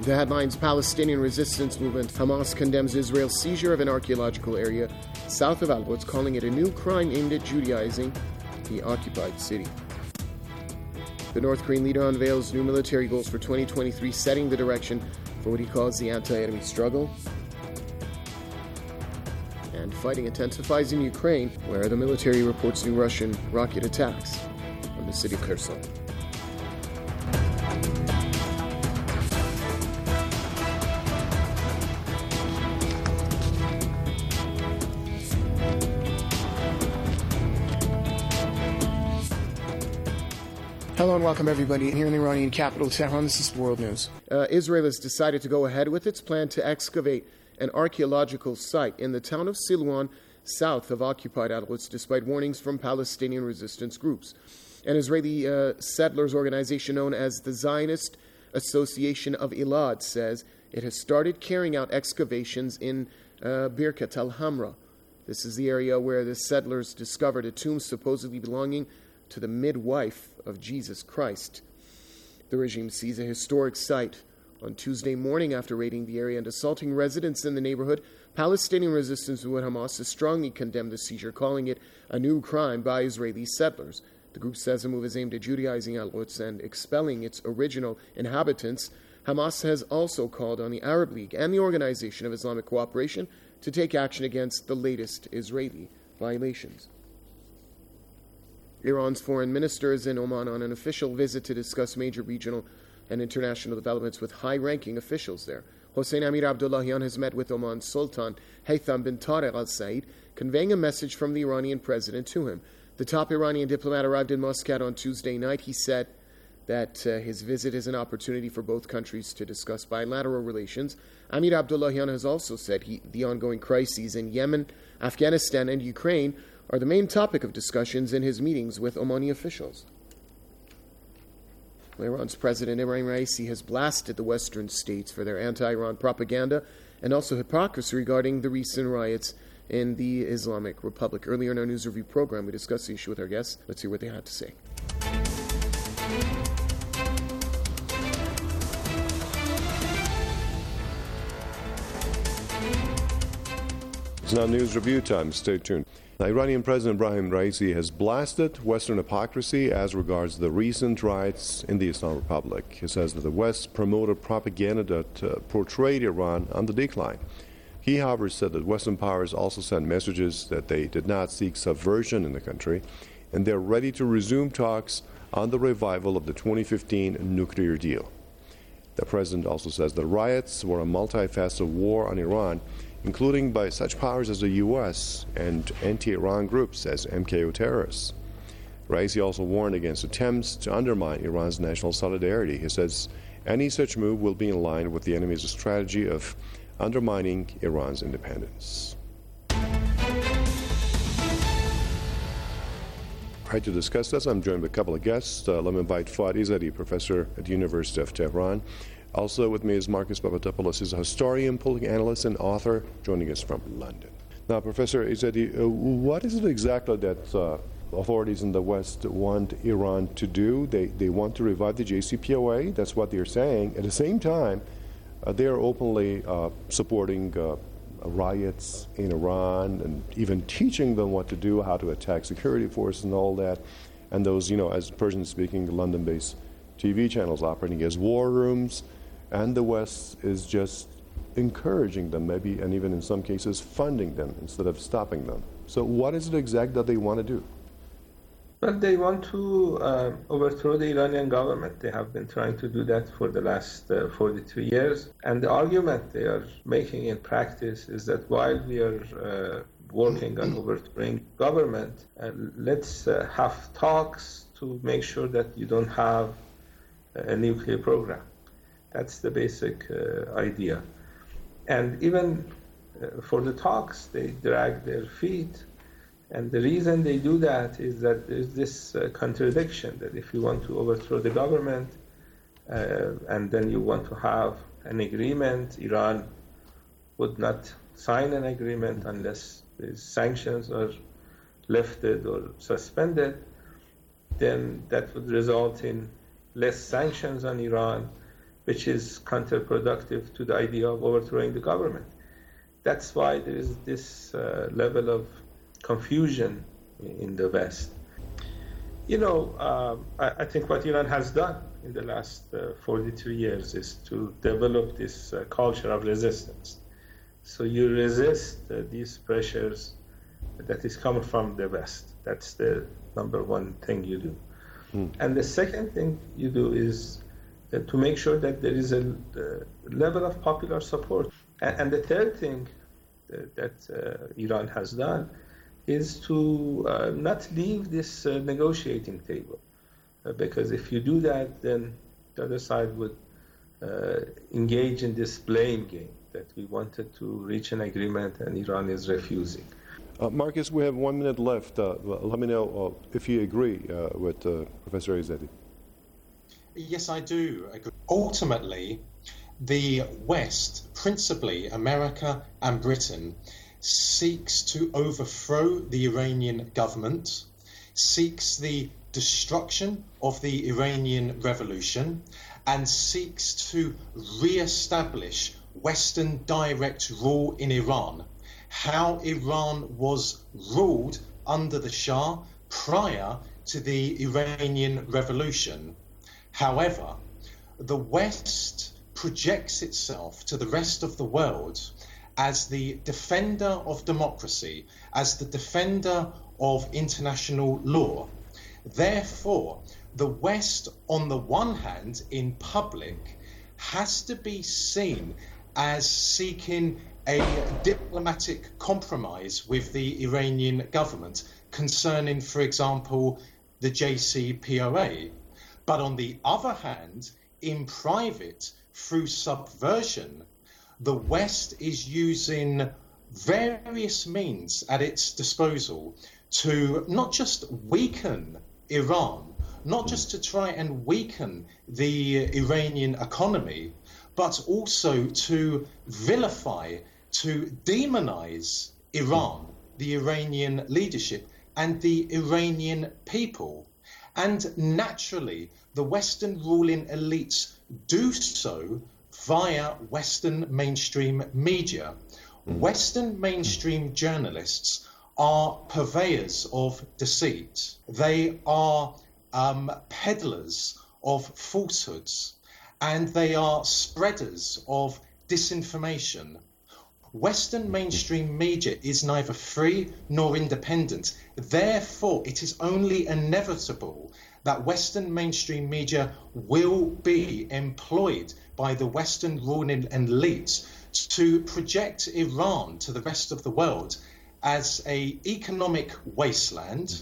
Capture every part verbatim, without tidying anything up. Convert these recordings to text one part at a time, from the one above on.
The headlines: Palestinian resistance movement Hamas condemns Israel's seizure of an archaeological area south of Al-Quds, calling it a new crime aimed at Judaizing the occupied city. The North Korean leader unveils new military goals for twenty twenty-three, setting the direction for what he calls the anti-enemy struggle. And fighting intensifies in Ukraine, where the military reports new Russian rocket attacks on the city of Kherson. Hello and welcome everybody here in the Iranian capital, Tehran. This is World News. Uh, Israel has decided to go ahead with its plan to excavate an archaeological site in the town of Silwan, south of occupied Al-Quds, despite warnings from Palestinian resistance groups. An Israeli uh, settlers organization known as the Zionist Association of Elad says it has started carrying out excavations in uh, Birkat al-Hamra. This is the area where the settlers discovered a tomb supposedly belonging to the midwife of Jesus Christ. The regime seized a historic site on Tuesday morning after raiding the area and assaulting residents in the neighborhood. Palestinian resistance movement Hamas has strongly condemned the seizure, calling it a new crime by Israeli settlers. The group says the move is aimed at Judaizing Al-Quds and expelling its original inhabitants. Hamas has also called on the Arab League and the Organization of Islamic Cooperation to take action against the latest Israeli violations. Iran's foreign minister is in Oman on an official visit to discuss major regional and international developments with high-ranking officials there. Hossein Amir Abdullahian has met with Oman's Sultan Haytham bin Tariq Al Said, conveying a message from the Iranian president to him. The top Iranian diplomat arrived in Muscat on Tuesday night. He said that uh, his visit is an opportunity for both countries to discuss bilateral relations. Amir Abdullahian has also said he, the ongoing crises in Yemen, Afghanistan, and Ukraine are the main topic of discussions in his meetings with Omani officials. Iran's President Ibrahim Raisi has blasted the Western states for their anti-Iran propaganda and also hypocrisy regarding the recent riots in the Islamic Republic. Earlier in our news review program, we discussed the issue with our guests. Let's hear what they had to say. It's now news review time. Stay tuned. Now, Iranian President Ibrahim Raisi has blasted Western hypocrisy as regards the recent riots in the Islamic Republic. He says that the West promoted propaganda that uh, portrayed Iran on the decline. He, however, said that Western powers also sent messages that they did not seek subversion in the country, and they're ready to resume talks on the revival of the twenty fifteen nuclear deal. The president also says the riots were a multifaceted war on Iran, including by such powers as the U S and anti-Iran groups as M K O terrorists. Raisi also warned against attempts to undermine Iran's national solidarity. He says any such move will be in line with the enemy's strategy of undermining Iran's independence. All right, to discuss this, I'm joined by a couple of guests. Uh, let me invite Fuad Izzadi, professor at the University of Tehran. Also with me is Marcus Papadopoulos. He's a historian, political analyst, and author, joining us from London. Now, Professor Izzadi, uh, what is it exactly that uh, authorities in the West want Iran to do? They they want to revive the J C P O A. That's what they're saying. At the same time, uh, they are openly uh, supporting uh, riots in Iran and even teaching them what to do, how to attack security forces and all that. And those, you know, as Persian-speaking London-based T V channels operating as war rooms. And the West is just encouraging them, maybe, and even in some cases funding them instead of stopping them. So what is it exact that they want to do? Well, they want to uh, overthrow the Iranian government. They have been trying to do that for the last uh, forty-three years. And the argument they are making in practice is that while we are uh, working on overthrowing government, uh, let's uh, have talks to make sure that you don't have a nuclear program. That's the basic uh, idea. And even uh, for the talks, they drag their feet. And the reason they do that is that there's this uh, contradiction that if you want to overthrow the government uh, and then you want to have an agreement, Iran would not sign an agreement unless these sanctions are lifted or suspended, then that would result in less sanctions on Iran, which is counterproductive to the idea of overthrowing the government. That's why there is this uh, level of confusion in the West. You know, uh, I, I think what Iran has done in the last uh, forty-three years is to develop this uh, culture of resistance. So you resist uh, these pressures that is coming from the West. That's the number one thing you do. Mm. And the second thing you do is uh, to make sure that there is a uh, level of popular support. And, and the third thing uh, that uh, Iran has done is to uh, not leave this uh, negotiating table. Uh, because if you do that, then the other side would uh, engage in this blame game that we wanted to reach an agreement and Iran is refusing. Uh, Marcus, we have one minute left. Uh, let me know uh, if you agree uh, with uh, Professor Ezadi. Yes, I do agree. Ultimately, the West, principally America and Britain, seeks to overthrow the Iranian government, seeks the destruction of the Iranian revolution, and seeks to re-establish Western direct rule in Iran, how Iran was ruled under the Shah prior to the Iranian revolution. However, the West projects itself to the rest of the world as the defender of democracy, as the defender of international law. Therefore, the West, on the one hand, in public, has to be seen as seeking a diplomatic compromise with the Iranian government concerning, for example, the J C P O A. But on the other hand, in private, through subversion, the West is using various means at its disposal to not just weaken Iran, not just to try and weaken the Iranian economy, but also to vilify, to demonize Iran, the Iranian leadership, and the Iranian people. And naturally, the Western ruling elites do so via Western mainstream media. Mm. Western mainstream journalists are purveyors of deceit. They are um, peddlers of falsehoods, and they are spreaders of disinformation. Western mainstream media is neither free nor independent. Therefore, it is only inevitable that Western mainstream media will be employed by the Western ruling elites to project Iran to the rest of the world as an economic wasteland,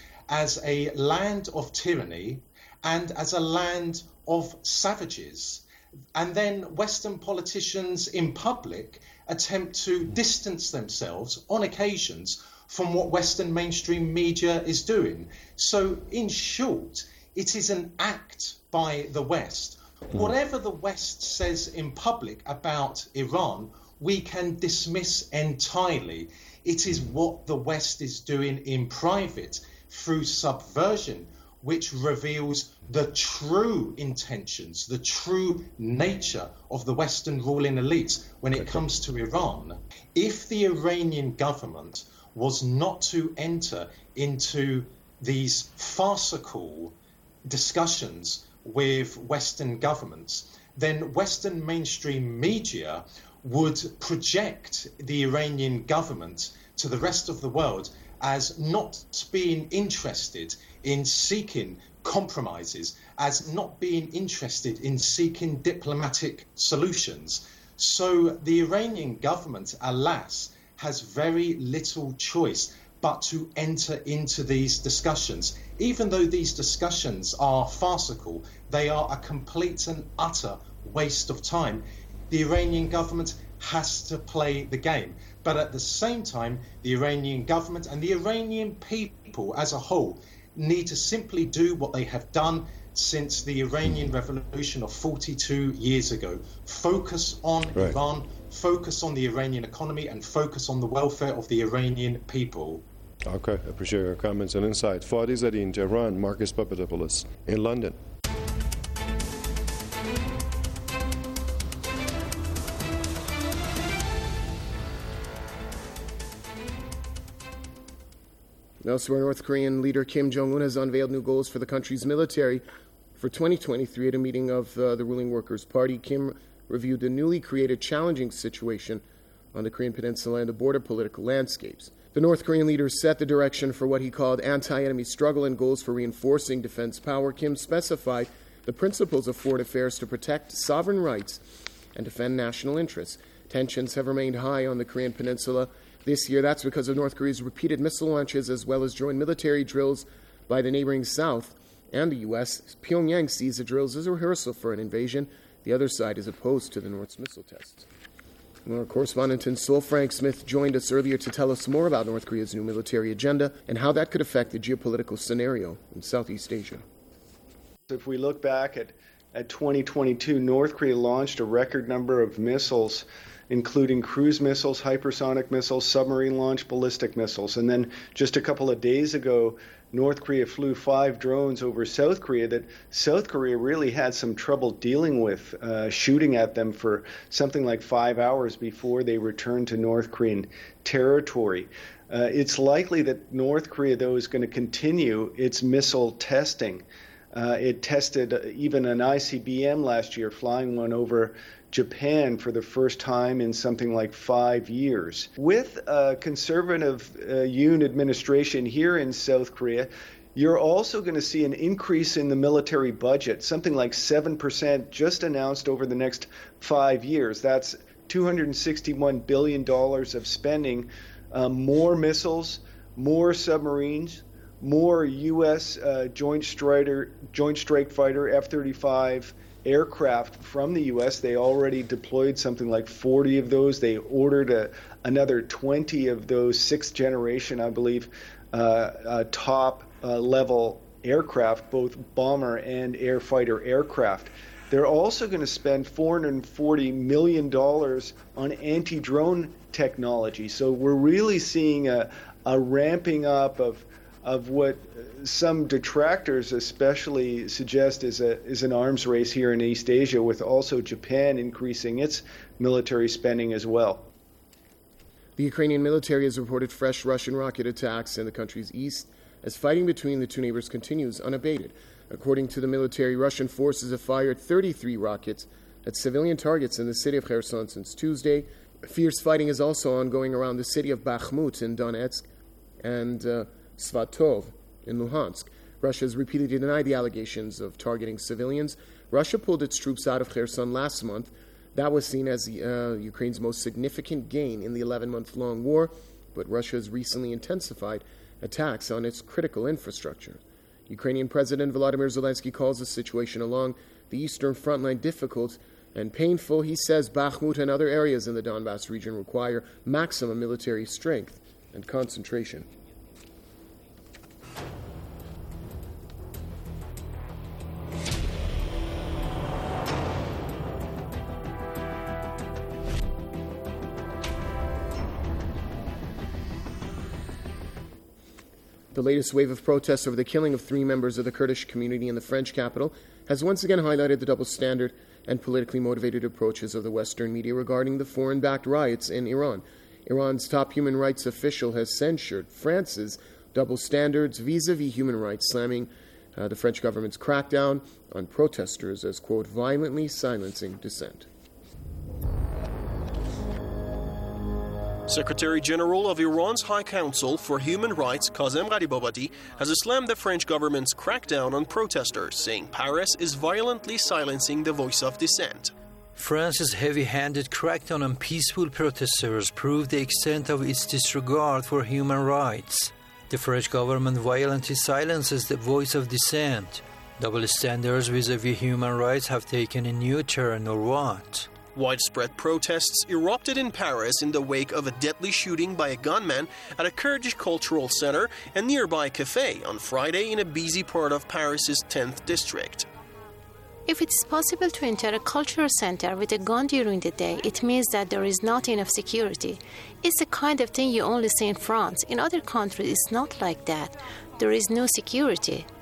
as a land of tyranny, and as a land of savages. And then Western politicians in public attempt to distance themselves on occasions from what Western mainstream media is doing. So, in short, it is an act by the West. Whatever the West says in public about Iran, we can dismiss entirely. It is what the West is doing in private through subversion, which reveals the true intentions, the true nature of the Western ruling elites when it comes to Iran. If the Iranian government was not to enter into these farcical discussions with Western governments, then Western mainstream media would project the Iranian government to the rest of the world as not being interested in seeking compromises, as not being interested in seeking diplomatic solutions. So the Iranian government, alas, has very little choice but to enter into these discussions. Even though these discussions are farcical, they are a complete and utter waste of time. The Iranian government has to play the game. But at the same time, the Iranian government and the Iranian people as a whole need to simply do what they have done since the Iranian Revolution of forty-two years ago. Focus on right. Iran, focus on the Iranian economy, and focus on the welfare of the Iranian people. Okay, I appreciate your comments and insight. Fuad Ezadi in Tehran, Marcus Papadopoulos in London. Elsewhere, North Korean leader Kim Jong-un has unveiled new goals for the country's military for twenty twenty-three at a meeting of uh, the ruling Workers' Party. Kim reviewed the newly created challenging situation on the Korean Peninsula and the border political landscapes. The North Korean leader set the direction for what he called anti-enemy struggle and goals for reinforcing defense power. Kim specified the principles of foreign affairs to protect sovereign rights and defend national interests. Tensions have remained high on the Korean Peninsula this year. That's because of North Korea's repeated missile launches as well as joint military drills by the neighboring South and the U S. Pyongyang sees the drills as a rehearsal for an invasion. The other side is opposed to the North's missile tests. Our correspondent in Seoul, Frank Smith, joined us earlier to tell us more about North Korea's new military agenda and how that could affect the geopolitical scenario in Southeast Asia. If we look back at, at twenty twenty-two, North Korea launched a record number of missiles, including cruise missiles, hypersonic missiles, submarine-launched ballistic missiles. And then just a couple of days ago, North Korea flew five drones over South Korea that South Korea really had some trouble dealing with, uh, shooting at them for something like five hours before they returned to North Korean territory. Uh, it's likely that North Korea, though, is going to continue its missile testing. Uh, it tested even an I C B M last year, flying one over Japan for the first time in something like five years. With a conservative uh, Yoon administration here in South Korea, you're also going to see an increase in the military budget, something like seven percent just announced over the next five years. That's two hundred sixty-one billion dollars of spending, uh, more missiles, more submarines, more U S uh, Joint Strider, Joint Strike Fighter F thirty-five aircraft from the U S. They already deployed something like forty of those. They ordered a, another twenty of those sixth generation, I believe, uh, uh, top uh, level aircraft, both bomber and air fighter aircraft. They're also going to spend four hundred forty million dollars on anti-drone technology. So we're really seeing a, a ramping up of of what some detractors especially suggest is a is an arms race here in East Asia, with also Japan increasing its military spending as well. The Ukrainian military has reported fresh Russian rocket attacks in the country's east as fighting between the two neighbors continues unabated. According to the military, Russian forces have fired thirty-three rockets at civilian targets in the city of Kherson since Tuesday. Fierce fighting is also ongoing around the city of Bakhmut in Donetsk and uh, Svatov in Luhansk. Russia has repeatedly denied the allegations of targeting civilians. Russia pulled its troops out of Kherson last month. That was seen as uh, Ukraine's most significant gain in the eleven-month-long war, but Russia has recently intensified attacks on its critical infrastructure. Ukrainian President Volodymyr Zelensky calls the situation along the eastern front line difficult and painful. He says Bakhmut and other areas in the Donbass region require maximum military strength and concentration. The latest wave of protests over the killing of three members of the Kurdish community in the French capital has once again highlighted the double standard and politically motivated approaches of the Western media regarding the foreign-backed riots in Iran. Iran's top human rights official has censured France's double standards vis-a-vis human rights, slamming uh, the French government's crackdown on protesters as, quote, violently silencing dissent. Secretary General of Iran's High Council for Human Rights, Kazem Gharibabadi, has slammed the French government's crackdown on protesters, saying Paris is violently silencing the voice of dissent. France's heavy-handed crackdown on peaceful protesters proved the extent of its disregard for human rights. The French government violently silences the voice of dissent. Double standards vis-a-vis human rights have taken a new turn, or what? Widespread protests erupted in Paris in the wake of a deadly shooting by a gunman at a Kurdish cultural center and nearby cafe on Friday in a busy part of Paris's tenth district. If it is possible to enter a cultural center with a gun during the day, it means that there is not enough security. It's the kind of thing you only see in France. In other countries, it's not like that. There is no security.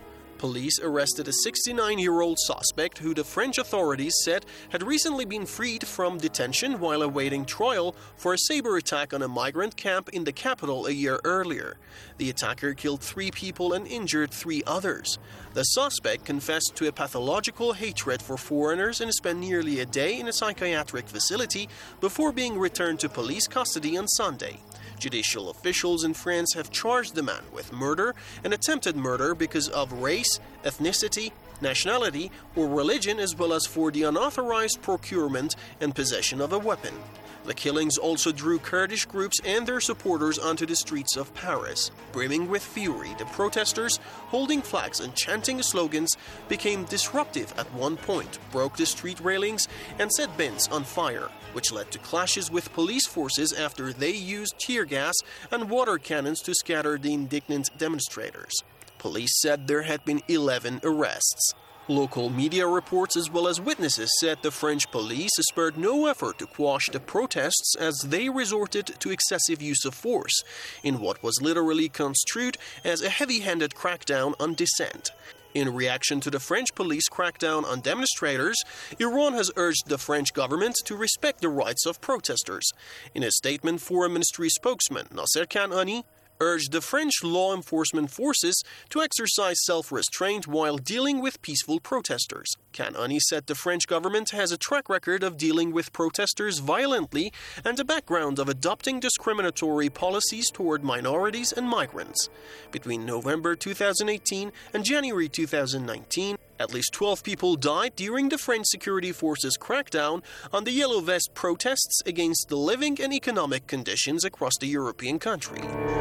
police arrested a sixty-nine-year-old suspect who the French authorities said had recently been freed from detention while awaiting trial for a saber attack on a migrant camp in the capital a year earlier. The attacker killed three people and injured three others. The suspect confessed to a pathological hatred for foreigners and spent nearly a day in a psychiatric facility before being returned to police custody on Sunday. Judicial officials in France have charged the man with murder and attempted murder because of race, ethnicity, nationality, or religion, as well as for the unauthorized procurement and possession of a weapon. The killings also drew Kurdish groups and their supporters onto the streets of Paris. Brimming with fury, the protesters, holding flags and chanting slogans, became disruptive at one point, broke the street railings, and set bins on fire, which led to clashes with police forces after they used tear gas and water cannons to scatter the indignant demonstrators. Police said there had been eleven arrests. Local media reports as well as witnesses said the French police spared no effort to quash the protests as they resorted to excessive use of force, in what was literally construed as a heavy-handed crackdown on dissent. In reaction to the French police crackdown on demonstrators, Iran has urged the French government to respect the rights of protesters. In a statement, Foreign Ministry spokesman Nasser Kanani urged the French law enforcement forces to exercise self-restraint while dealing with peaceful protesters. Kanani said the French government has a track record of dealing with protesters violently and a background of adopting discriminatory policies toward minorities and migrants. Between November two thousand eighteen and January two thousand nineteen, at least twelve people died during the French security forces' crackdown on the Yellow Vest protests against the living and economic conditions across the European country.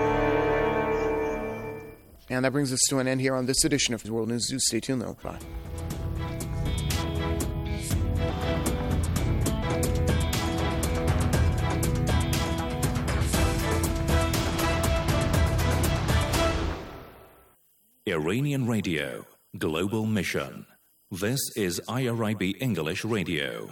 And that brings us to an end here on this edition of World News. Do stay tuned, though. Bye. Iranian Radio, Global Mission. This is I R I B English Radio.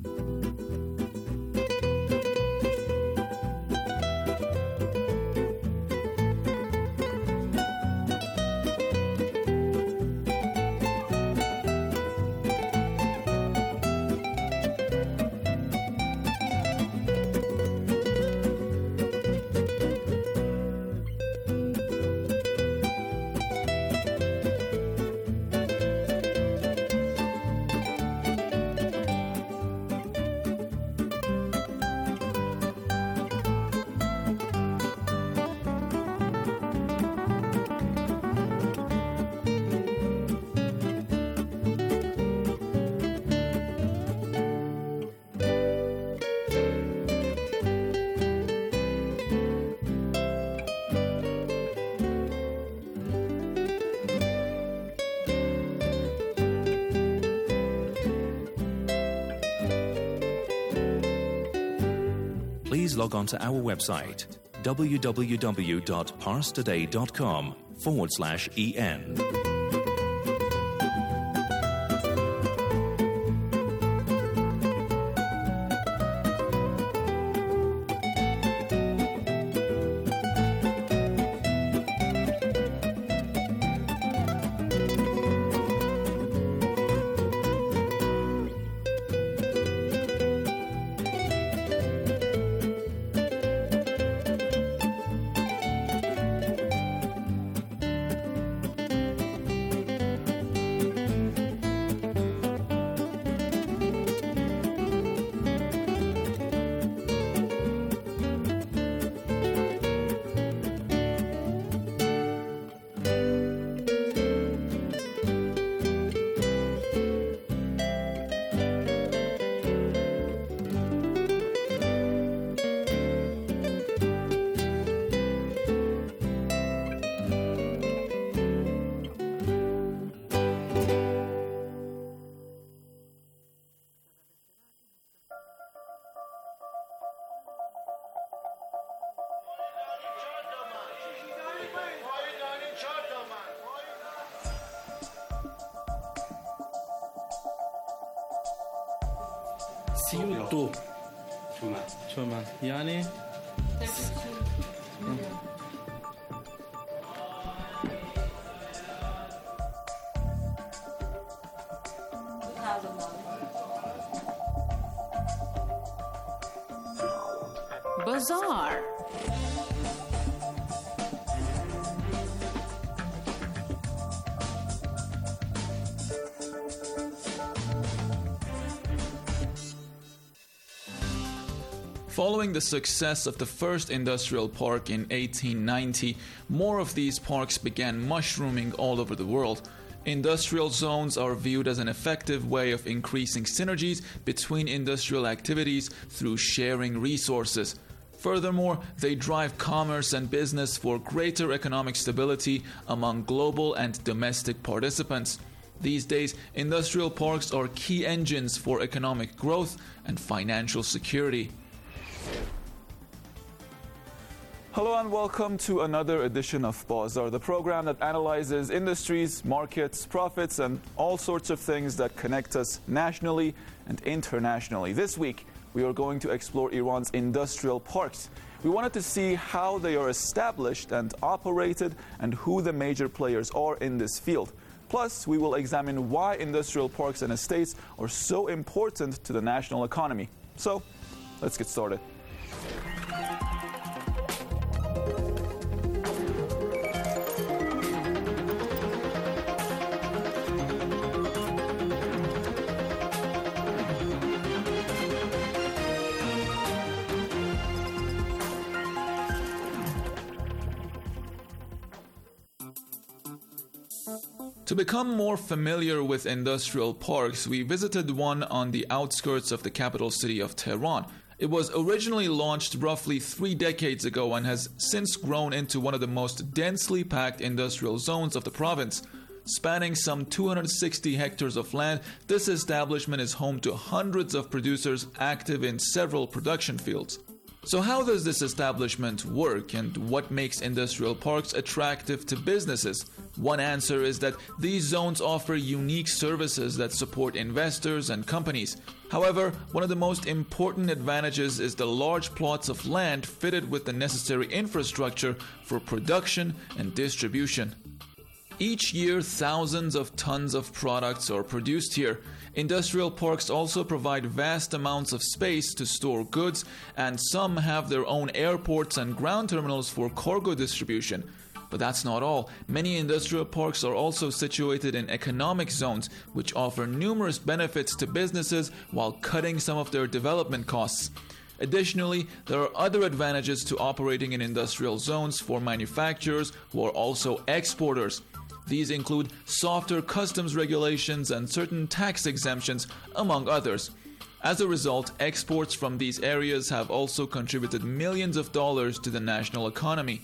Please log on to our website, www.parstoday.com forward slash EN. سی و دو تومن یعنی Bazaar. Following the success of the first industrial park in eighteen ninety, more of these parks began mushrooming all over the world. Industrial zones are viewed as an effective way of increasing synergies between industrial activities through sharing resources. Furthermore, they drive commerce and business for greater economic stability among global and domestic participants. These days, industrial parks are key engines for economic growth and financial security. Hello and welcome to another edition of Bazaar, the program that analyzes industries, markets, profits, and all sorts of things that connect us nationally and internationally. This week, we are going to explore Iran's industrial parks. We wanted to see how they are established and operated and who the major players are in this field. Plus, we will examine why industrial parks and estates are so important to the national economy. So, let's get started. To become more familiar with industrial parks, we visited one on the outskirts of the capital city of Tehran. It was originally launched roughly three decades ago and has since grown into one of the most densely packed industrial zones of the province. Spanning some two hundred sixty hectares of land, this establishment is home to hundreds of producers active in several production fields. So how does this establishment work, and what makes industrial parks attractive to businesses? One answer is that these zones offer unique services that support investors and companies. However, one of the most important advantages is the large plots of land fitted with the necessary infrastructure for production and distribution. Each year, thousands of tons of products are produced here. Industrial parks also provide vast amounts of space to store goods, and some have their own airports and ground terminals for cargo distribution. But that's not all. Many industrial parks are also situated in economic zones, which offer numerous benefits to businesses while cutting some of their development costs. Additionally, there are other advantages to operating in industrial zones for manufacturers who are also exporters. These include softer customs regulations and certain tax exemptions, among others. As a result, exports from these areas have also contributed millions of dollars to the national economy.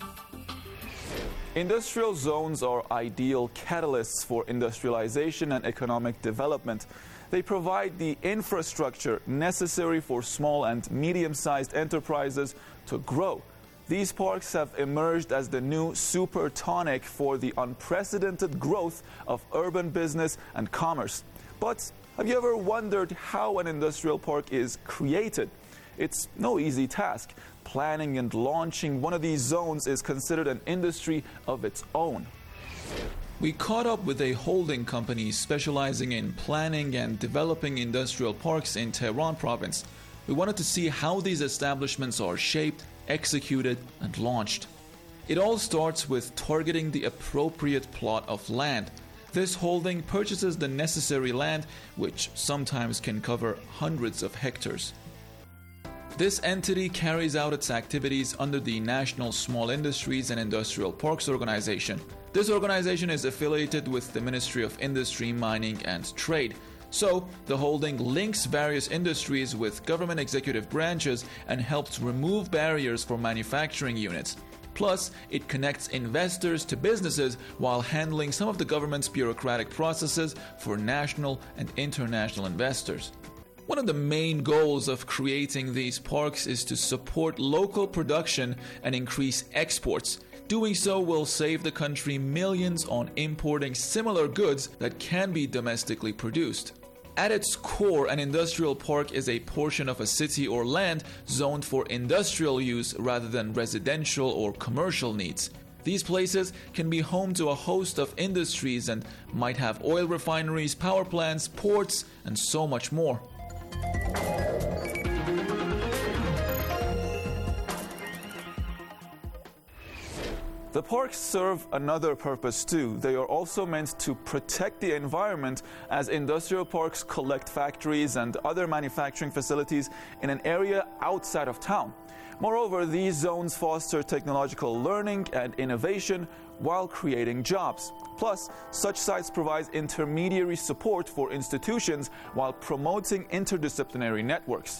Industrial zones are ideal catalysts for industrialization and economic development. They provide the infrastructure necessary for small and medium-sized enterprises to grow. These parks have emerged as the new super tonic for the unprecedented growth of urban business and commerce. But have you ever wondered how an industrial park is created? It's no easy task. Planning and launching one of these zones is considered an industry of its own. We caught up with a holding company specializing in planning and developing industrial parks in Tehran province. We wanted to see how these establishments are shaped, executed, and launched. It all starts with targeting the appropriate plot of land. This holding purchases the necessary land, which sometimes can cover hundreds of hectares. This entity carries out its activities under the National Small Industries and Industrial Parks Organization. This organization is affiliated with the Ministry of Industry, Mining, and Trade. So, the holding links various industries with government executive branches and helps remove barriers for manufacturing units. Plus, it connects investors to businesses while handling some of the government's bureaucratic processes for national and international investors. One of the main goals of creating these parks is to support local production and increase exports. Doing so will save the country millions on importing similar goods that can be domestically produced. At its core, an industrial park is a portion of a city or land zoned for industrial use rather than residential or commercial needs. These places can be home to a host of industries and might have oil refineries, power plants, ports, and so much more. The parks serve another purpose too. They are also meant to protect the environment, as industrial parks collect factories and other manufacturing facilities in an area outside of town. Moreover, these zones foster technological learning and innovation while creating jobs. Plus, such sites provide intermediary support for institutions while promoting interdisciplinary networks.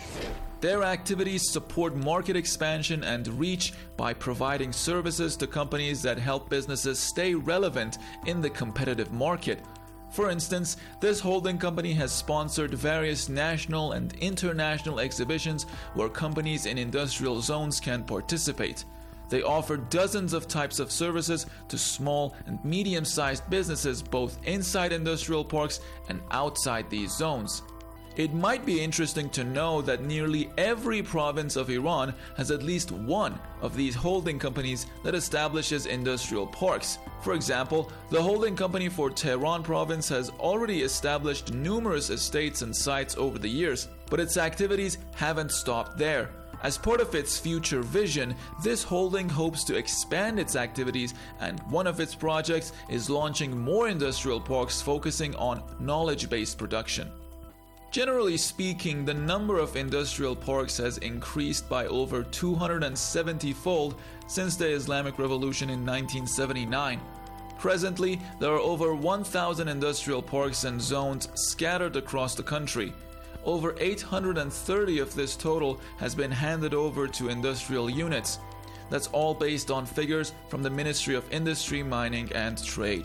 Their activities support market expansion and reach by providing services to companies that help businesses stay relevant in the competitive market. For instance, this holding company has sponsored various national and international exhibitions where companies in industrial zones can participate. They offer dozens of types of services to small and medium-sized businesses both inside industrial parks and outside these zones. It might be interesting to know that nearly every province of Iran has at least one of these holding companies that establishes industrial parks. For example, the holding company for Tehran province has already established numerous estates and sites over the years, but its activities haven't stopped there. As part of its future vision, this holding hopes to expand its activities, and one of its projects is launching more industrial parks focusing on knowledge-based production. Generally speaking, the number of industrial parks has increased by over two hundred seventy fold since the Islamic Revolution in nineteen seventy-nine. Presently, there are over one thousand industrial parks and zones scattered across the country. Over eight hundred thirty of this total has been handed over to industrial units. That's all based on figures from the Ministry of Industry, Mining and Trade.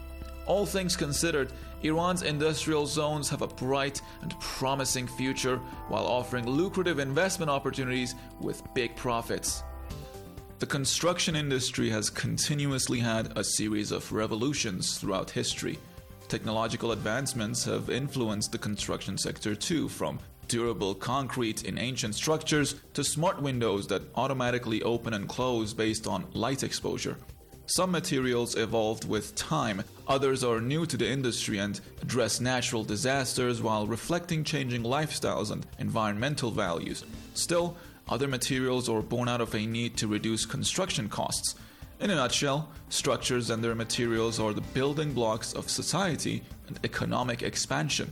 All things considered, Iran's industrial zones have a bright and promising future while offering lucrative investment opportunities with big profits. The construction industry has continuously had a series of revolutions throughout history. Technological advancements have influenced the construction sector too, from durable concrete in ancient structures to smart windows that automatically open and close based on light exposure. Some materials evolved with time, others are new to the industry and address natural disasters while reflecting changing lifestyles and environmental values. Still, other materials are born out of a need to reduce construction costs. In a nutshell, structures and their materials are the building blocks of society and economic expansion.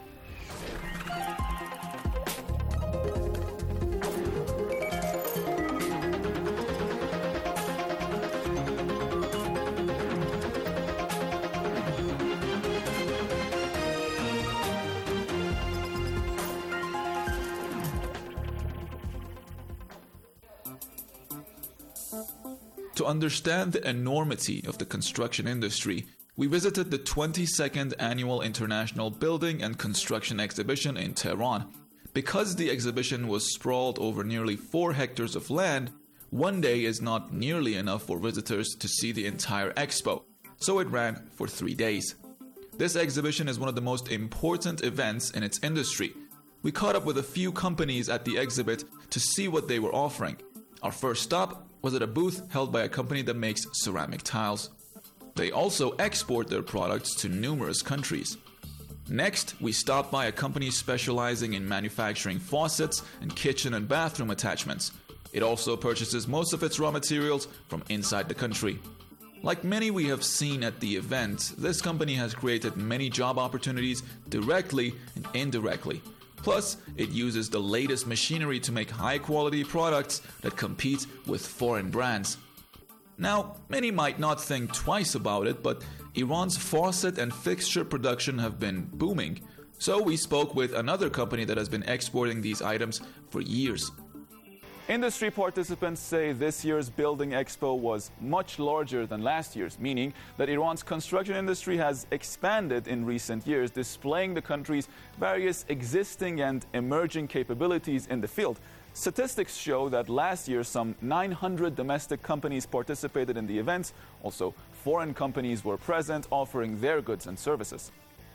To understand the enormity of the construction industry, we visited the twenty-second Annual International Building and Construction Exhibition in Tehran. Because the exhibition was sprawled over nearly four hectares of land, one day is not nearly enough for visitors to see the entire expo, so it ran for three days. This exhibition is one of the most important events in its industry. We caught up with a few companies at the exhibit to see what they were offering. Our first stop was at a booth held by a company that makes ceramic tiles. They also export their products to numerous countries. Next, we stopped by a company specializing in manufacturing faucets and kitchen and bathroom attachments. It also purchases most of its raw materials from inside the country. Like many we have seen at the event, this company has created many job opportunities directly and indirectly. Plus, it uses the latest machinery to make high-quality products that compete with foreign brands. Now, many might not think twice about it, but Iran's faucet and fixture production have been booming. So we spoke with another company that has been exporting these items for years. Industry participants say this year's Building Expo was much larger than last year's, meaning that Iran's construction industry has expanded in recent years, displaying the country's various existing and emerging capabilities in the field. Statistics show that last year some nine hundred domestic companies participated in the event. Also, foreign companies were present offering their goods and services.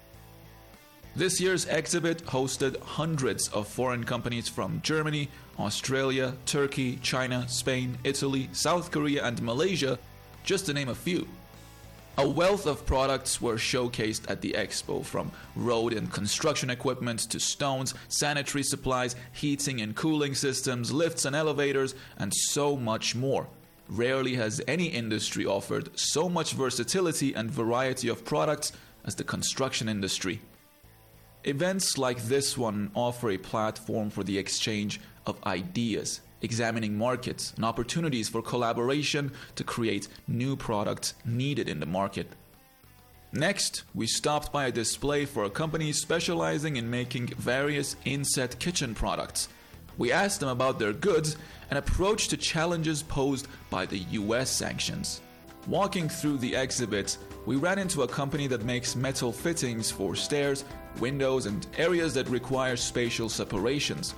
This year's exhibit hosted hundreds of foreign companies from Germany, Australia, Turkey, China, Spain, Italy, South Korea, and Malaysia, just to name a few. A wealth of products were showcased at the expo, from road and construction equipment to stones, sanitary supplies, heating and cooling systems, lifts and elevators, and so much more. Rarely has any industry offered so much versatility and variety of products as the construction industry. Events like this one offer a platform for the exchange of ideas, examining markets and opportunities for collaboration to create new products needed in the market. Next, we stopped by a display for a company specializing in making various inset kitchen products. We asked them about their goods and approach to challenges posed by the U S sanctions. Walking through the exhibit, we ran into a company that makes metal fittings for stairs, windows, and areas that require spatial separations.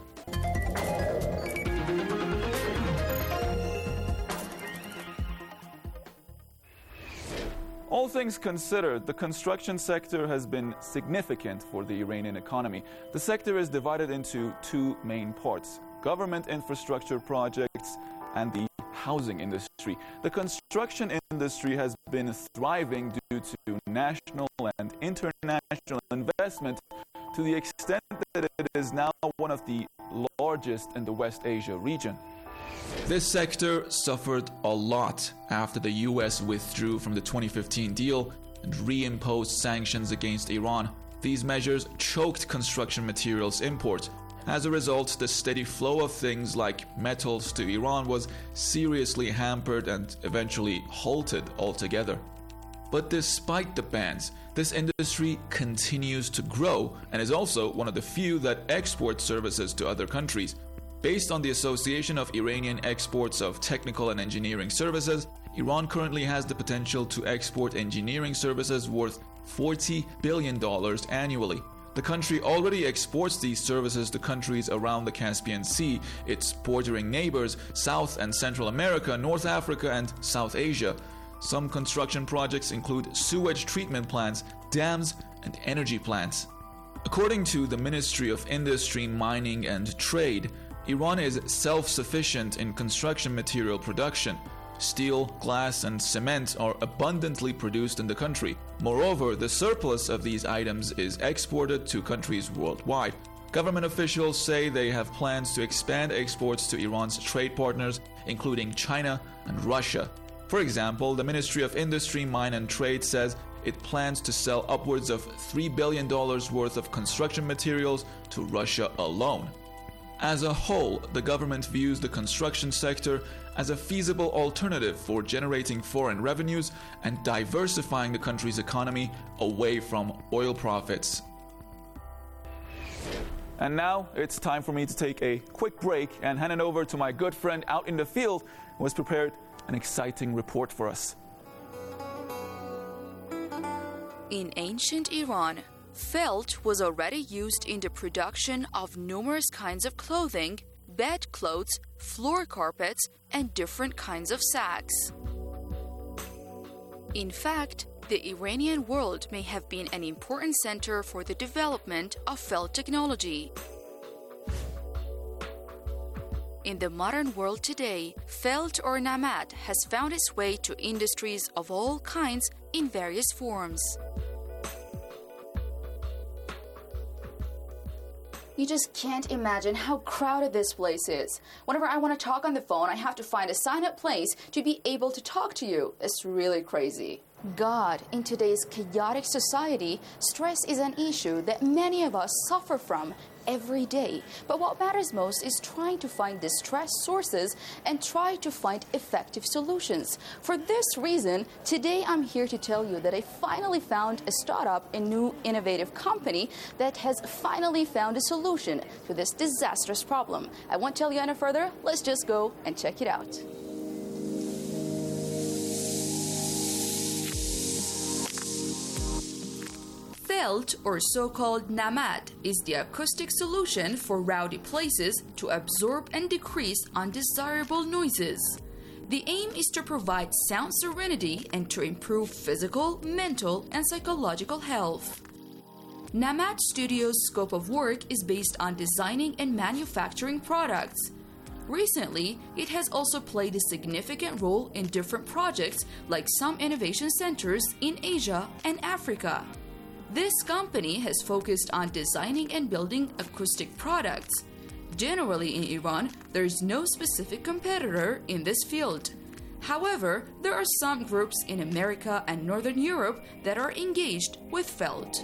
All things considered, the construction sector has been significant for the Iranian economy. The sector is divided into two main parts: government infrastructure projects and the housing industry. The construction industry has been thriving due to national and international investment to the extent that it is now one of the largest in the West Asia region. This sector suffered a lot after the U S withdrew from the twenty fifteen deal and reimposed sanctions against Iran. These measures choked construction materials imports. As a result, the steady flow of things like metals to Iran was seriously hampered and eventually halted altogether. But despite the bans, this industry continues to grow and is also one of the few that exports services to other countries. Based on the Association of Iranian Exports of Technical and Engineering Services, Iran currently has the potential to export engineering services worth forty billion dollars annually. The country already exports these services to countries around the Caspian Sea, its bordering neighbors, South and Central America, North Africa, and South Asia. Some construction projects include sewage treatment plants, dams, and energy plants. According to the Ministry of Industry, Mining and Trade, Iran is self-sufficient in construction material production. Steel, glass, and cement are abundantly produced in the country. Moreover, the surplus of these items is exported to countries worldwide. Government officials say they have plans to expand exports to Iran's trade partners, including China and Russia. For example, the Ministry of Industry, Mine and Trade says it plans to sell upwards of three billion dollars worth of construction materials to Russia alone. As a whole, the government views the construction sector as a feasible alternative for generating foreign revenues and diversifying the country's economy away from oil profits. And now it's time for me to take a quick break and hand it over to my good friend out in the field who has prepared an exciting report for us. In ancient Iran, felt was already used in the production of numerous kinds of clothing, bedclothes, floor carpets, and different kinds of sacks. In fact, the Iranian world may have been an important center for the development of felt technology. In the modern world today, felt or namad has found its way to industries of all kinds in various forms. You just can't imagine how crowded this place is. Whenever I want to talk on the phone, I have to find a sign-up place to be able to talk to you. It's really crazy. God, in today's chaotic society, stress is an issue that many of us suffer from every day. But what matters most is trying to find the stress sources and try to find effective solutions. For this reason, today I'm here to tell you that I finally found a startup, a new innovative company that has finally found a solution to this disastrous problem. I won't tell you any further. Let's just go and check it out. Felt, or so-called namad, is the acoustic solution for rowdy places to absorb and decrease undesirable noises. The aim is to provide sound serenity and to improve physical, mental, and psychological health. Namad Studio's scope of work is based on designing and manufacturing products. Recently, it has also played a significant role in different projects like some innovation centers in Asia and Africa. This company has focused on designing and building acoustic products. Generally in Iran, there is no specific competitor in this field. However, there are some groups in America and Northern Europe that are engaged with felt.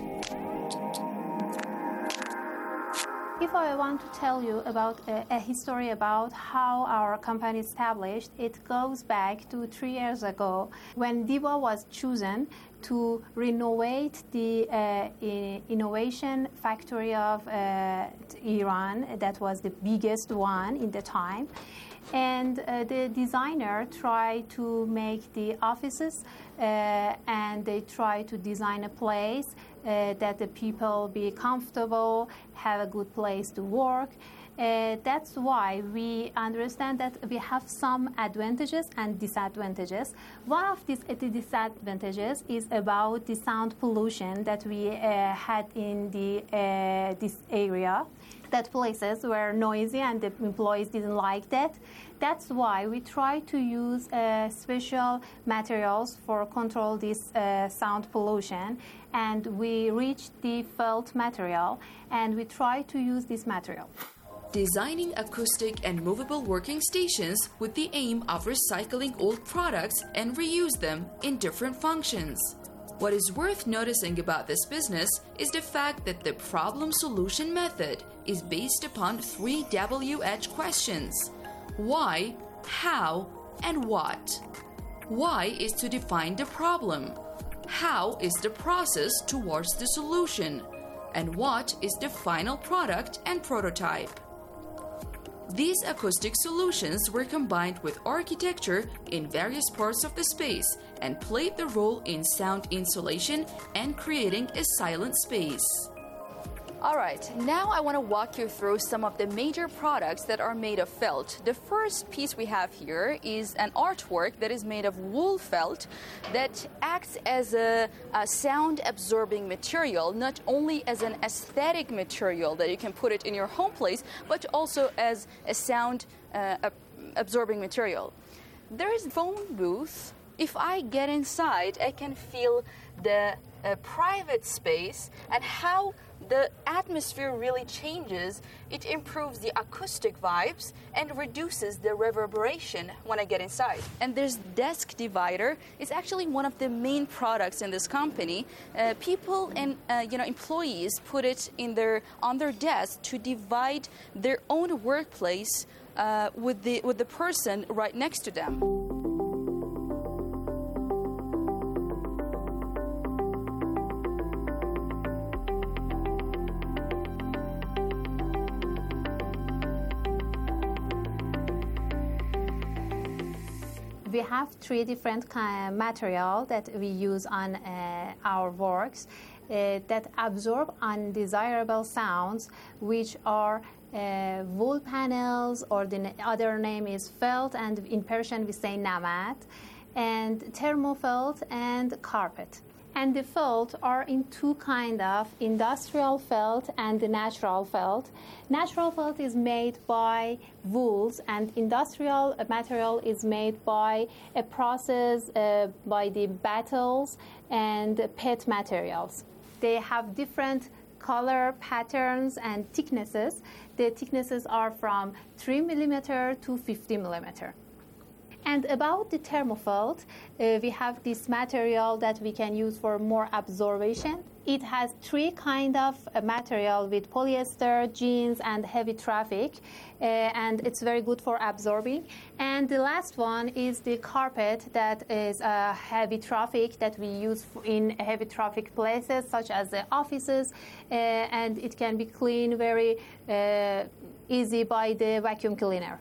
If I want to tell you about a, a history about how our company established, it goes back to three years ago when DIBA was chosen to renovate the uh, innovation factory of uh, Iran. That was the biggest one in the time. And uh, the designer tried to make the offices uh, and they tried to design a place uh, that the people be comfortable, have a good place to work. Uh, that's why we understand that we have some advantages and disadvantages. One of these uh, disadvantages is about the sound pollution that we uh, had in the uh, this area. That places were noisy and the employees didn't like that. That's why we try to use uh, special materials for control this uh, sound pollution, and we reached the felt material and we try to use this material. Designing acoustic and movable working stations with the aim of recycling old products and reuse them in different functions. What is worth noticing about this business is the fact that the problem-solution method is based upon three W H questions: why, how, and what. Why is to define the problem. How is the process towards the solution. And what is the final product and prototype. These acoustic solutions were combined with architecture in various parts of the space and played the role in sound insulation and creating a silent space. All right, now I want to walk you through some of the major products that are made of felt. The first piece we have here is an artwork that is made of wool felt that acts as a, a sound-absorbing material, not only as an aesthetic material that you can put it in your home place, but also as a sound-absorbing uh, material. There is a phone booth. If I get inside, I can feel the uh, private space and how the atmosphere really changes. It improves the acoustic vibes and reduces the reverberation when I get inside. And there's desk divider. It's actually one of the main products in this company. Uh, people and uh, you know employees put it in their on their desk to divide their own workplace uh, with the with the person right next to them. We have three different kind of material that we use on uh, our works uh, that absorb undesirable sounds, which are uh, wool panels, or the other name is felt, and in Persian we say namat, and thermofelt and carpet. And the felt are in two kind of industrial felt and the natural felt. Natural felt is made by wools, and industrial material is made by a process uh, by the battles and P E T materials. They have different color patterns and thicknesses. The thicknesses are from three millimeter to fifty millimeter. And about the thermofelt, uh, we have this material that we can use for more absorption. It has three kind of uh, material with polyester, jeans, and heavy traffic, uh, and it's very good for absorbing. And the last one is the carpet that is uh, heavy traffic that we use in heavy traffic places such as the offices, uh, and it can be cleaned very uh, easy by the vacuum cleaner.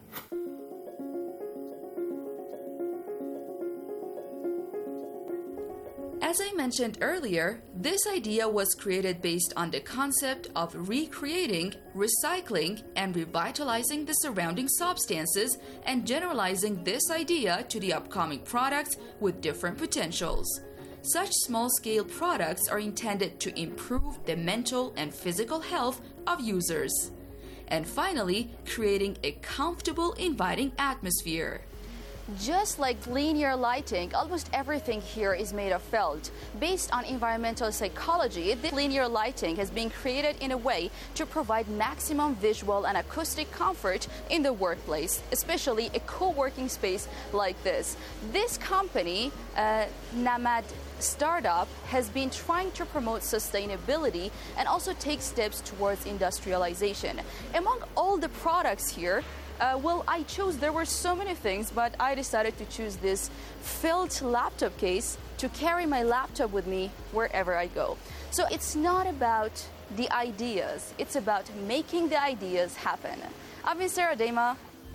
As I mentioned earlier, this idea was created based on the concept of recreating, recycling, and revitalizing the surrounding substances and generalizing this idea to the upcoming products with different potentials. Such small-scale products are intended to improve the mental and physical health of users. And finally, creating a comfortable, inviting atmosphere. Just like linear lighting, almost everything here is made of felt. Based on environmental psychology, this linear lighting has been created in a way to provide maximum visual and acoustic comfort in the workplace, especially a co-working space like this. This company, uh, Namad Startup, has been trying to promote sustainability and also take steps towards industrialization. Among all the products here, Uh, well, I chose, there were so many things, but I decided to choose this felt laptop case to carry my laptop with me wherever I go. So it's not about the ideas, it's about making the ideas happen. I've been Sarah Dema.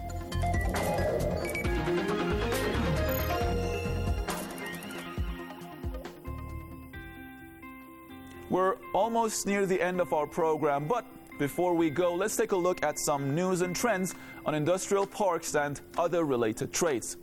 We're almost near the end of our program, but before we go, let's take a look at some news and trends on industrial parks and other related trades.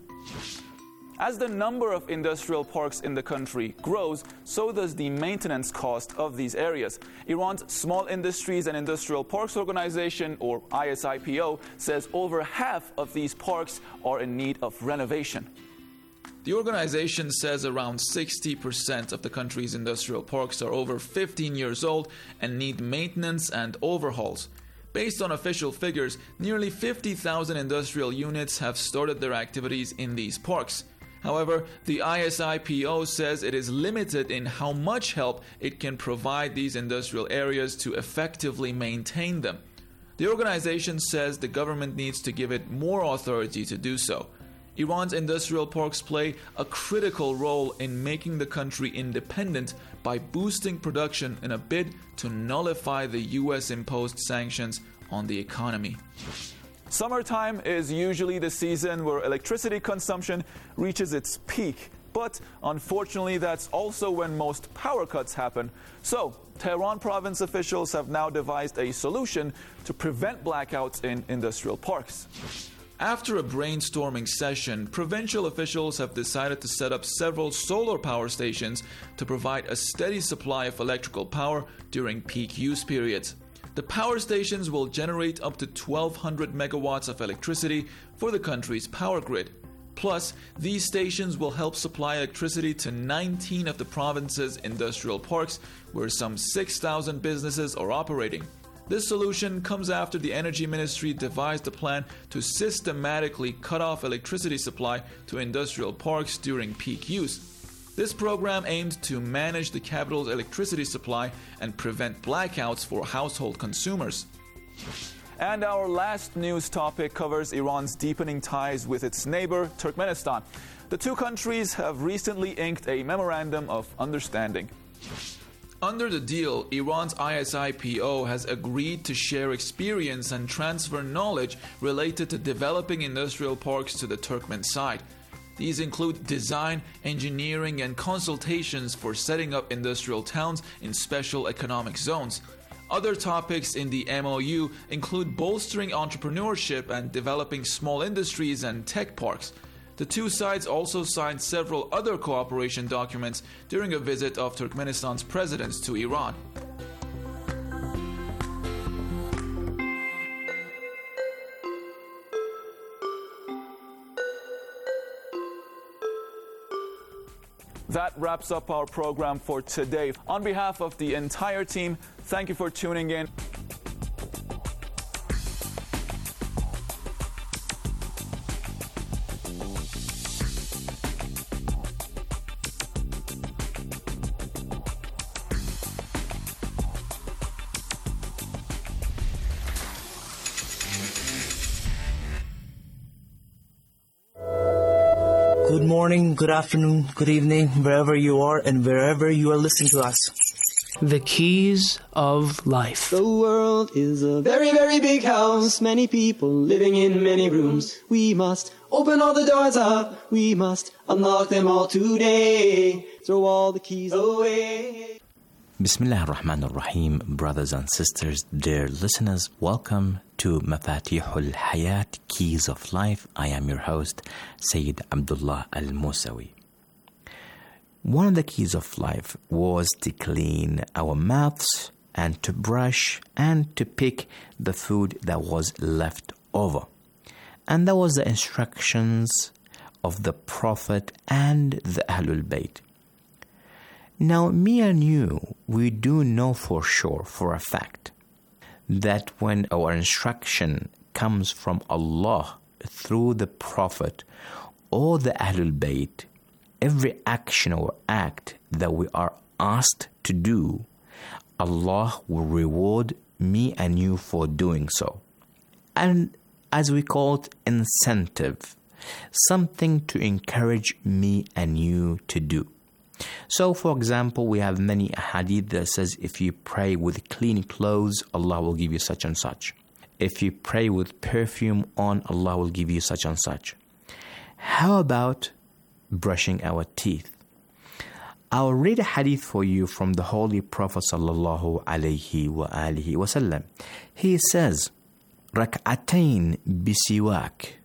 As the number of industrial parks in the country grows, so does the maintenance cost of these areas. Iran's Small Industries and Industrial Parks Organization, or I S I P O, says over half of these parks are in need of renovation. The organization says around sixty percent of the country's industrial parks are over fifteen years old and need maintenance and overhauls. Based on official figures, nearly fifty thousand industrial units have started their activities in these parks. However, the I S I P O says it is limited in how much help it can provide these industrial areas to effectively maintain them. The organization says the government needs to give it more authority to do so. Iran's industrial parks play a critical role in making the country independent by boosting production in a bid to nullify the U S imposed sanctions on the economy. Summertime is usually the season where electricity consumption reaches its peak, but unfortunately that's also when most power cuts happen. So, Tehran province officials have now devised a solution to prevent blackouts in industrial parks. After a brainstorming session, provincial officials have decided to set up several solar power stations to provide a steady supply of electrical power during peak use periods. The power stations will generate up to twelve hundred megawatts of electricity for the country's power grid. Plus, these stations will help supply electricity to nineteen of the province's industrial parks, where some six thousand businesses are operating. This solution comes after the Energy Ministry devised a plan to systematically cut off electricity supply to industrial parks during peak use. This program aimed to manage the capital's electricity supply and prevent blackouts for household consumers. And our last news topic covers Iran's deepening ties with its neighbor, Turkmenistan. The two countries have recently inked a memorandum of understanding. Under the deal, Iran's I S I P O has agreed to share experience and transfer knowledge related to developing industrial parks to the Turkmen side. These include design, engineering, and consultations for setting up industrial towns in special economic zones. Other topics in the M O U include bolstering entrepreneurship and developing small industries and tech parks. The two sides also signed several other cooperation documents during a visit of Turkmenistan's president to Iran. That wraps up our program for today. On behalf of the entire team, thank you for tuning in. Good morning, good afternoon, good evening, wherever you are and wherever you are listening to us. The keys of life. The world is a very, very big house. Many people living in many rooms. We must open all the doors up. We must unlock them all today. Throw all the keys away. Bismillah ar-Rahman ar-Rahim, brothers and sisters, dear listeners, welcome to Mafatihul Hayat, Keys of Life. I am your host, Sayyid Abdullah Al-Musawi. One of the keys of life was to clean our mouths and to brush and to pick the food that was left over. And that was the instructions of the Prophet and the Ahlul Bayt. Now, me and you, we do know for sure, for a fact, that when our instruction comes from Allah through the Prophet or the Ahlul Bayt, every action or act that we are asked to do, Allah will reward me and you for doing so. And as we call it, incentive, something to encourage me and you to do. So, for example, we have many hadith that says if you pray with clean clothes, Allah will give you such and such. If you pray with perfume on, Allah will give you such and such. How about brushing our teeth? I'll read a hadith for you from the Holy Prophet sallallahu alaihi wa alihi wasallam. He says, Rak'atain bisiwak,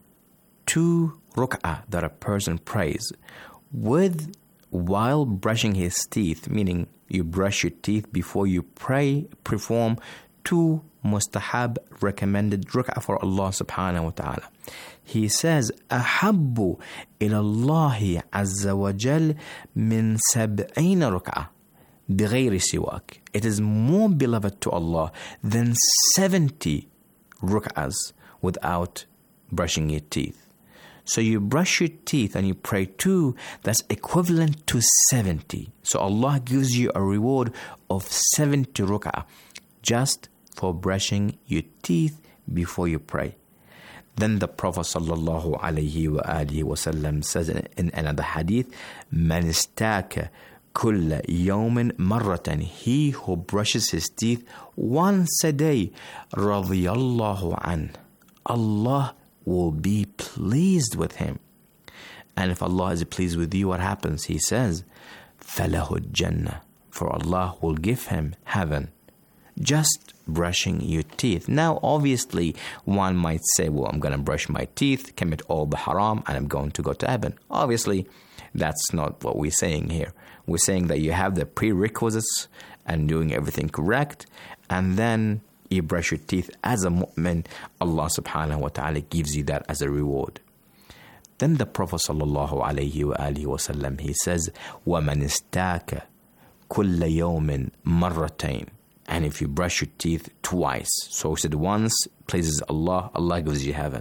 two ruk'ah that a person prays with while brushing his teeth, meaning you brush your teeth before you pray, perform two mustahab recommended ruk'ah for Allah subhanahu wa ta'ala. He says, أحب إلى الله عز وجل من سبعين ركعة بغير سواك. It is more beloved to Allah than seventy ruk'ahs without brushing your teeth. So you brush your teeth and you pray two, that's equivalent to seventy. So Allah gives you a reward of seventy ruk'ah just for brushing your teeth before you pray. Then the Prophet sallallahu alayhi wa alihi wa sallam says in another hadith, Man istaka kulla yawmin marratan, he who brushes his teeth once a day, radiyallahu an, Allah will be pleased with him. And if Allah is pleased with you, what happens? He says, falahu jannah, for Allah will give him heaven. Just brushing your teeth. Now, obviously, one might say, well, I'm going to brush my teeth, commit all the haram, and I'm going to go to heaven. Obviously, that's not what we're saying here. We're saying that you have the prerequisites and doing everything correct, and then you brush your teeth as a mu'min, Allah subhanahu wa ta'ala gives you that as a reward. Then the Prophet sallallahu alayhi wa alihi wa sallam, he says, وَمَنِ اسْتَاكَ كُلَّ يَوْمٍ مَرَّتَيْنِ. And if you brush your teeth twice, so he said once pleases Allah, Allah gives you heaven.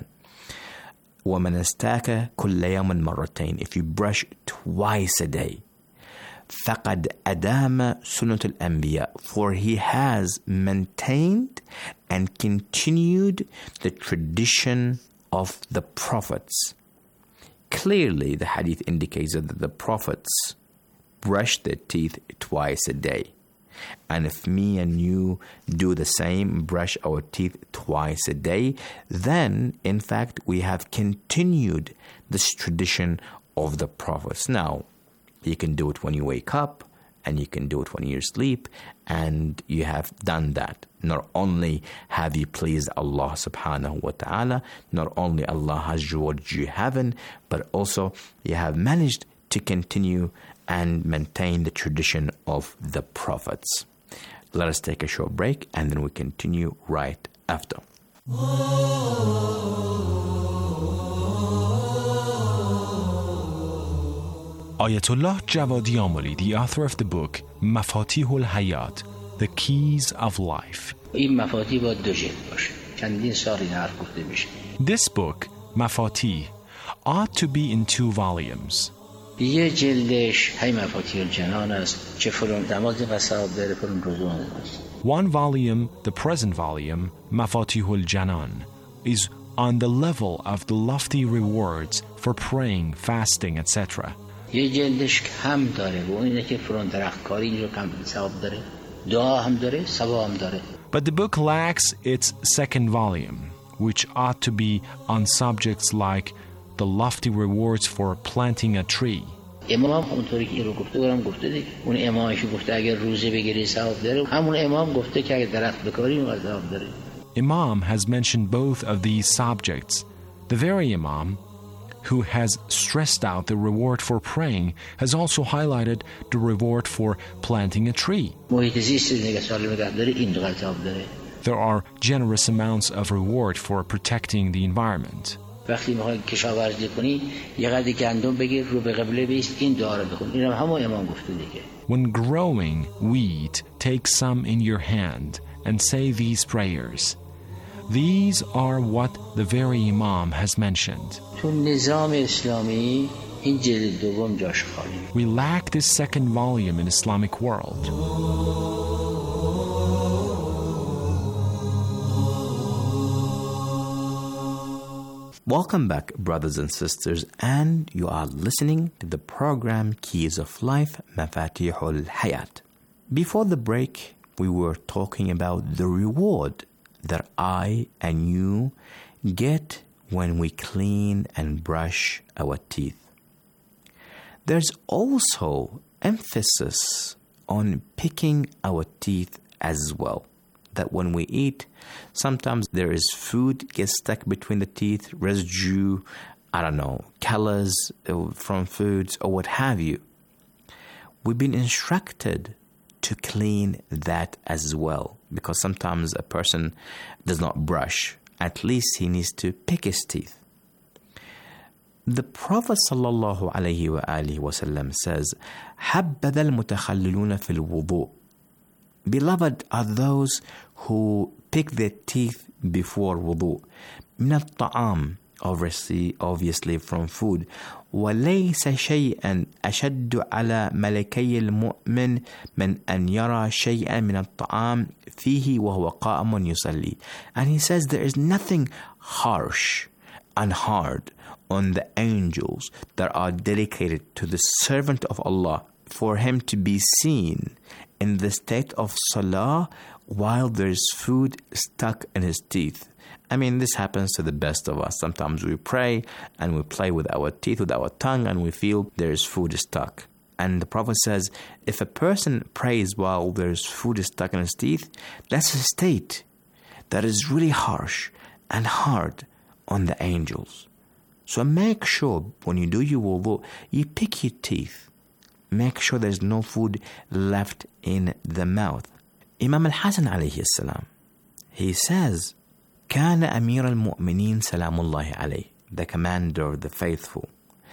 وَمَنْ اسْتَاكَ كُلَّ يَوْمٍ مَرَّتَيْنِ. If you brush twice a day, فَقَدْ أَدَامَ سُنَّةُ الْأَنْبِيَاءِ. For he has maintained and continued the tradition of the prophets. Clearly, the hadith indicates that the prophets brush their teeth twice a day. And if me and you do the same, brush our teeth twice a day, then, in fact, we have continued this tradition of the prophets. Now, you can do it when you wake up, and you can do it when you sleep, and you have done that. Not only have you pleased Allah subhanahu wa ta'ala, not only Allah has rewarded you heaven, but also you have managed to continue and maintain the tradition of the prophets. Let us take a short break and then we continue right after. Ayatollah Javadi Amoli, the author of the book Mafatihul Hayat, The Keys of Life. This book, Mafatih, ought to be in two volumes. یه جلدش هی مفاتیح الجنان است که فرون دماغ قصاب داره فرون رضوان است. One volume, the present volume, Mafatihul Janan, is on the level of the lofty rewards for praying, fasting, et cetera. یه جلدش کم داره و اینه که فرون درختکاری اینجا کم ثواب داره. دعا هم داره، ثواب هم داره. But the book lacks its second volume, which ought to be on subjects like the lofty rewards for planting a tree. امام اونطوری که رو گفته برام گفته دیگه اون امامش گفته اگر روزه بگیری ثواب داره همون امام گفته که اگر درخت بکاری اون ثواب داره. Imam has mentioned both of these subjects. The very Imam who has stressed out the reward for praying has also highlighted the reward for planting a tree. محیط زیست نگه سالم نگه داره این ثواب داره. There are generous amounts of reward for protecting the environment. وقتی میخوای کشاورزی کنی یه قدر گندم بگیر رو به قبله بیست این دعا رو بخون. اینم همون امام گفته دیگه. When growing wheat, take some in your hand and say these prayers. These are what the very Imam has mentioned. تو نظام اسلامی این جلد دوم جاش خالی. We lack this second volume in Islamic world. Welcome back, brothers and sisters, and you are listening to the program Keys of Life, Mafatihul Hayat. Before the break, we were talking about the reward that I and you get when we clean and brush our teeth. There's also emphasis on picking our teeth as well. That when we eat, sometimes there is food gets stuck between the teeth, residue, I don't know, colors from foods or what have you. We've been instructed to clean that as well, because sometimes a person does not brush. At least he needs to pick his teeth. The Prophet sallallahu alaihi wa alihi wasallam says, "Habbada al-mutakhalliluna fil wudu." Beloved are those who pick their teeth before wudu. من الطعام, obviously, obviously from food. وليس شيئا أشد على ملكي المؤمن من أن يرى شيئا من الطعام فيه وهو قائم يصلي. And he says there is nothing harsh and hard on the angels that are dedicated to the servant of Allah for him to be seen in the state of salah while there's food stuck in his teeth. I mean, this happens to the best of us. Sometimes we pray and we play with our teeth, with our tongue, and we feel there's food stuck. And the Prophet says, if a person prays while there's food stuck in his teeth, that's a state that is really harsh and hard on the angels. So make sure when you do your wudu, you pick your teeth. Make sure there's no food left in the mouth. Imam al-Hasan alayhi salam, he says, كان أمير المؤمنين سلام الله عليه, the commander of the faithful,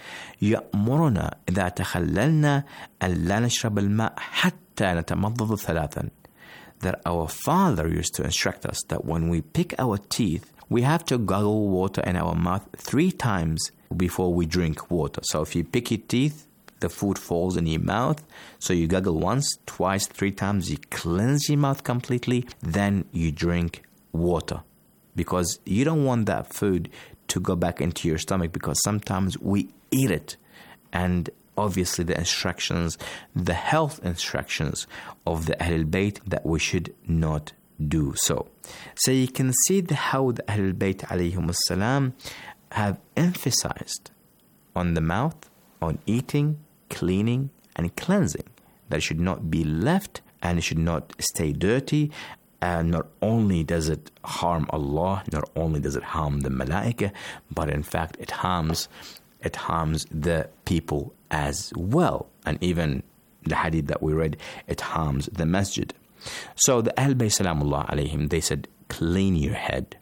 يأمرنا إذا تخللنا أن لا نشرب الماء حتى نتمضض ثلاثا. That our father used to instruct us that when we pick our teeth, we have to gargle water in our mouth three times before we drink water. So if you pick your teeth, the food falls in your mouth, so you gargle once, twice, three times, you cleanse your mouth completely, then you drink water. Because you don't want that food to go back into your stomach, because sometimes we eat it. And obviously the instructions, the health instructions of the Ahlul Bayt, that we should not do so. So you can see the, how the Ahlul Bayt alayhim as-salam have emphasized on the mouth, on eating, cleaning, and cleansing. That it should not be left and it should not stay dirty. And not only does it harm Allah, not only does it harm the malaika, but in fact it harms it harms the people as well. And even the hadith that we read, it harms the masjid. So the Ahl Bayt Salamullah alayhim, they said, clean your head,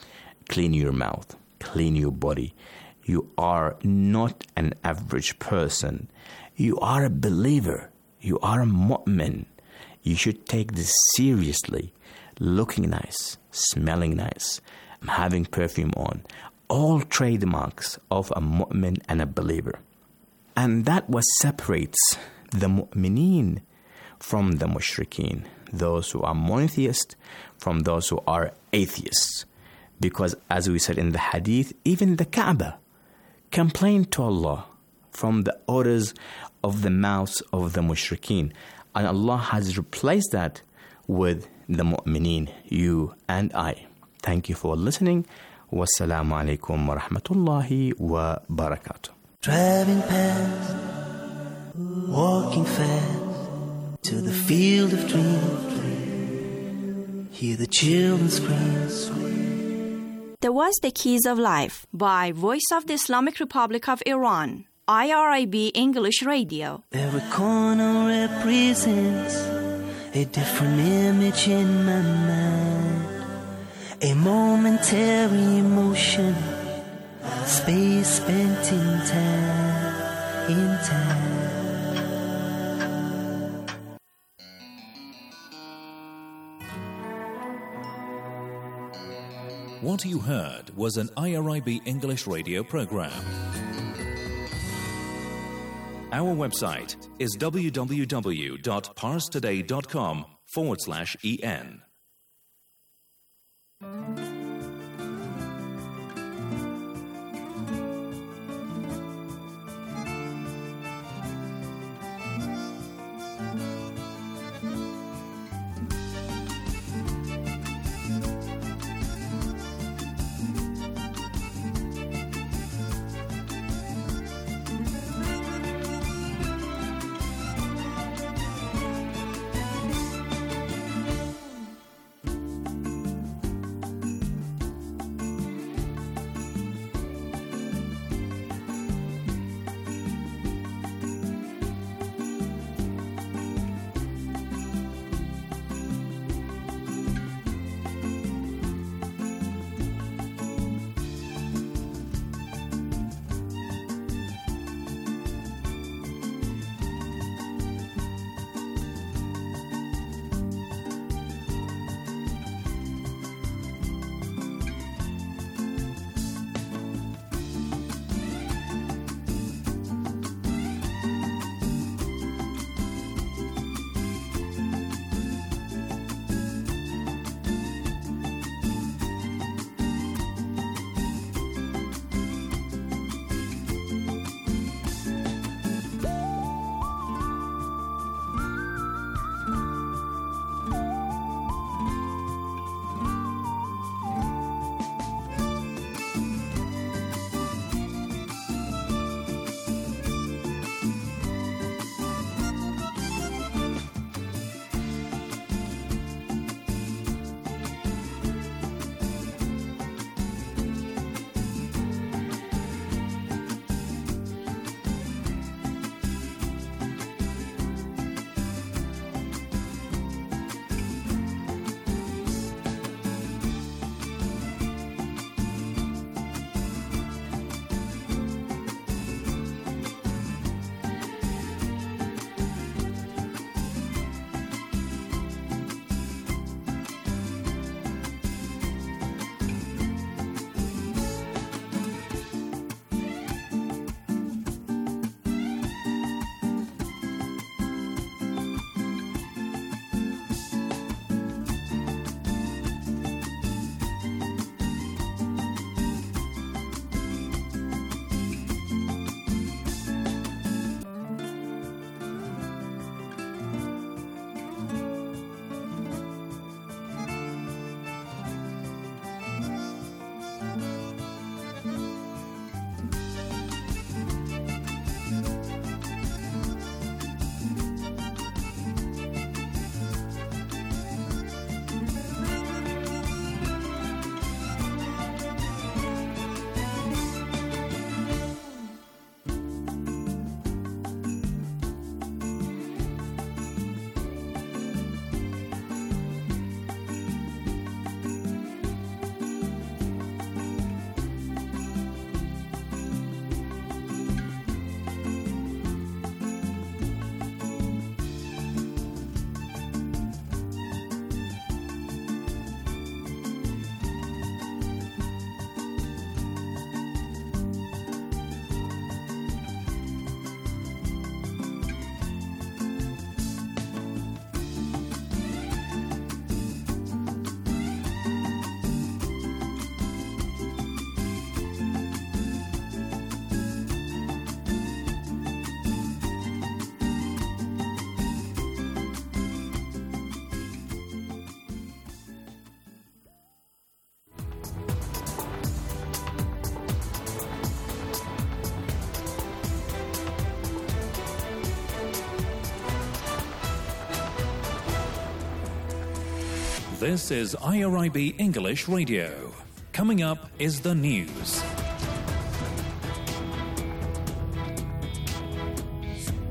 clean your mouth, clean your body. You are not an average person. You are a believer. You are a mu'min. You should take this seriously. Looking nice, smelling nice, having perfume on. All trademarks of a mu'min and a believer. And that what separates the mu'mineen from the mushrikeen. Those who are monotheists from those who are atheists. Because as we said in the hadith, even the Kaaba complained to Allah from the odors of the mouths of the mushrikeen. And Allah has replaced that with the mu'mineen, you and I. Thank you for listening. Wassalamu alaikum wa rahmatullahi wa barakatuh. Driving past, walking fast to the field of dreams. Hear the children scream. That was The Keys of Life by Voice of the Islamic Republic of Iran, I R I B English Radio. Every corner represents a different image in my mind, a momentary emotion Space spent in time, in time. What you heard was an I R I B English radio program. Our website is www.parstoday.com forward slash en. This is I R I B English Radio. Coming up is the news.